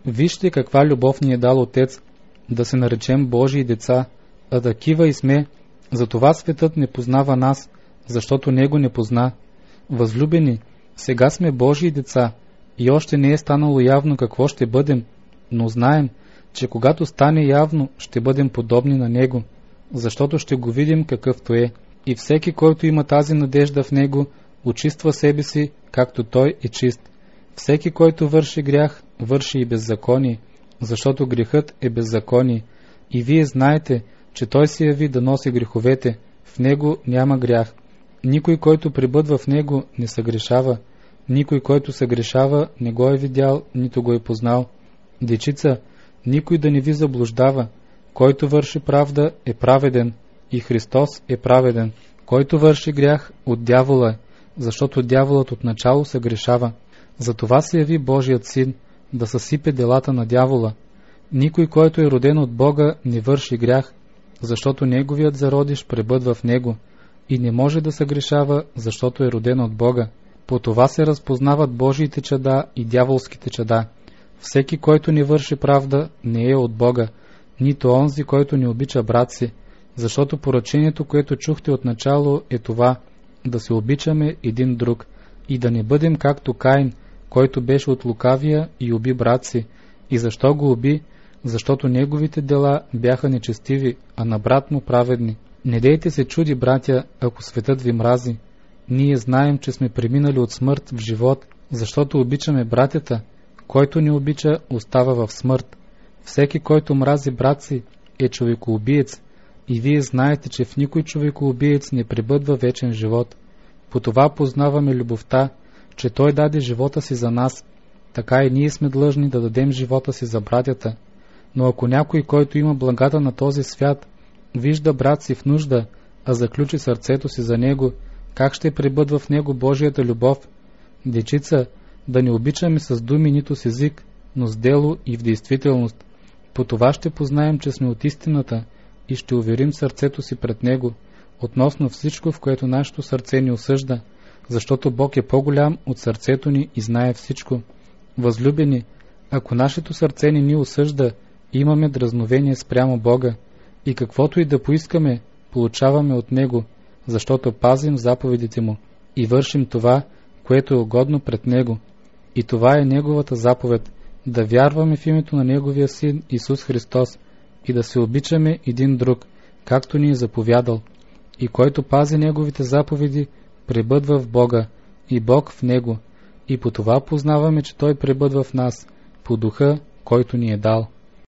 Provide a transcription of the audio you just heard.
Вижте каква любов ни е дал Отец, да се наречем Божии деца, а такива и сме. Затова светът не познава нас, защото Него не позна. Възлюбени, сега сме Божии деца и още не е станало явно какво ще бъдем, но знаем, че когато стане явно, ще бъдем подобни на Него, защото ще го видим какъвто е. И всеки, който има тази надежда в Него, очиства себе си, както Той е чист. Всеки, който върши грях, върши и беззаконие, защото грехът е беззаконие. И вие знаете, че Той се яви да носи греховете, в Него няма грях. Никой, който пребъдва в Него, не съгрешава. Никой, който съгрешава, не го е видял, нито го е познал. Дечица, никой да не ви заблуждава. Който върши правда, е праведен, и Христос е праведен. Който върши грях, от дявола е, защото дяволът отначало съгрешава. Затова се яви Божият Син, да съсипе делата на дявола. Никой, който е роден от Бога, не върши грях, защото неговият зародиш пребъдва в него и не може да съгрешава, защото е роден от Бога. По това се разпознават Божиите чада и дяволските чада. Всеки, който не върши правда, не е от Бога, нито онзи, който не обича брат си, защото поръчението, което чухте от начало, е това, да се обичаме един друг и да не бъдем както Каин, който беше от лукавия и уби брат си. И защо го уби? Защото неговите дела бяха нечестиви, а на брат му праведни. Не дейте се чуди, братя, ако светът ви мрази. Ние знаем, че сме преминали от смърт в живот, защото обичаме братята. Който не обича, остава в смърт. Всеки, който мрази брат си, е човекоубиец. И вие знаете, че в никой човекоубиец не пребъдва вечен живот. По това познаваме любовта, че Той даде живота си за нас, така и ние сме длъжни да дадем живота си за братята. Но ако някой, който има благата на този свят, вижда брат си в нужда, а заключи сърцето си за него, как ще пребъдва в него Божията любов? Дечица, да не обичаме с думи, нито с език, но с дело и в действителност. По това ще познаем, че сме от истината и ще уверим сърцето си пред Него, относно всичко, в което нашето сърце ни осъжда, защото Бог е по-голям от сърцето ни и знае всичко. Възлюбени, ако нашето сърце не ни осъжда, имаме дразновение спрямо Бога и каквото и да поискаме, получаваме от Него, защото пазим заповедите Му и вършим това, което е угодно пред Него. И това е Неговата заповед, да вярваме в името на Неговия Син Исус Христос и да се обичаме един друг, както ни е заповядал. И който пази Неговите заповеди, пребъдва в Бога и Бог в Него. И по това познаваме, че Той пребъдва в нас, по духа, който ни е дал.